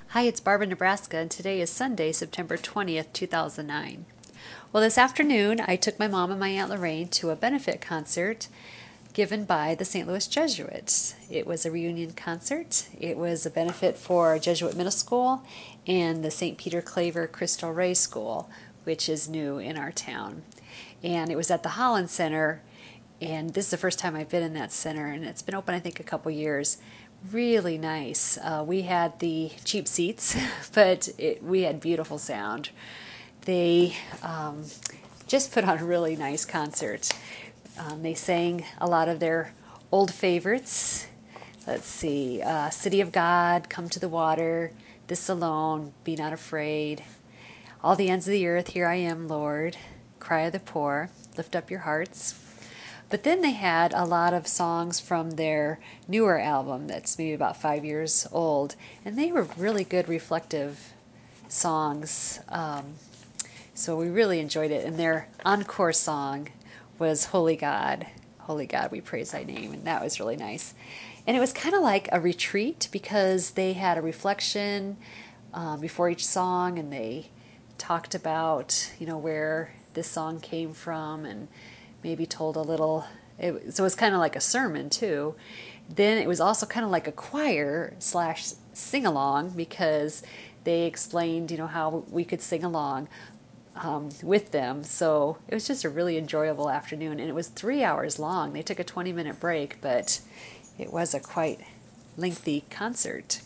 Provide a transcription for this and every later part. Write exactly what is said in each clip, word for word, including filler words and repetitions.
Hi, it's Barbara, Nebraska, and today is Sunday, September twentieth, two thousand nine. Well, this afternoon I took my mom and my Aunt Lorraine to a benefit concert given by the Saint Louis Jesuits. It was a reunion concert. It was a benefit for Jesuit Middle School and the Saint Peter Claver Crystal Ray School, which is new in our town. And it was at the Holland Center, and this is the first time I've been in that center, and it's been open, I think, a couple years. Really nice. Uh, we had the cheap seats, but it, we had beautiful sound. They um, just put on a really nice concert. Um, they sang a lot of their old favorites. Let's see, uh, City of God, Come to the Water, This Alone, Be Not Afraid, All the Ends of the Earth, Here I Am, Lord, Cry of the Poor, Lift Up Your Hearts. But then they had a lot of songs from their newer album that's maybe about five years old, and they were really good reflective songs. Um, so we really enjoyed it. And their encore song was Holy God, Holy God, we praise thy name, and that was really nice. And it was kind of like a retreat because they had a reflection um, before each song, and they talked about, you know, where this song came from, and maybe told a little, it, so it was kind of like a sermon too. Then it was also kind of like a choir slash sing along because they explained, you know, how we could sing along um, with them. So it was just a really enjoyable afternoon, and it was three hours long. They took a twenty minute break, but it was a quite lengthy concert.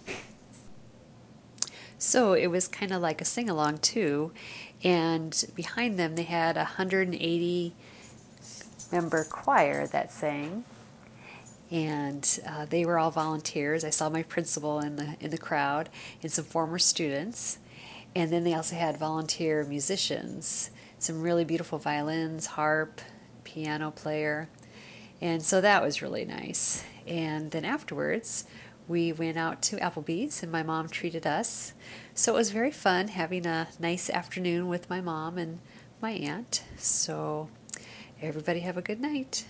So it was kind of like a sing along too, and behind them they had a one hundred eighty member choir that sang, and uh, they were all volunteers. I saw my principal in the in the crowd and some former students, and then they also had volunteer musicians, some really beautiful violins, harp, piano player, and so that was really nice. And then afterwards we went out to Applebee's and my mom treated us. So it was very fun having a nice afternoon with my mom and my aunt. So everybody have a good night.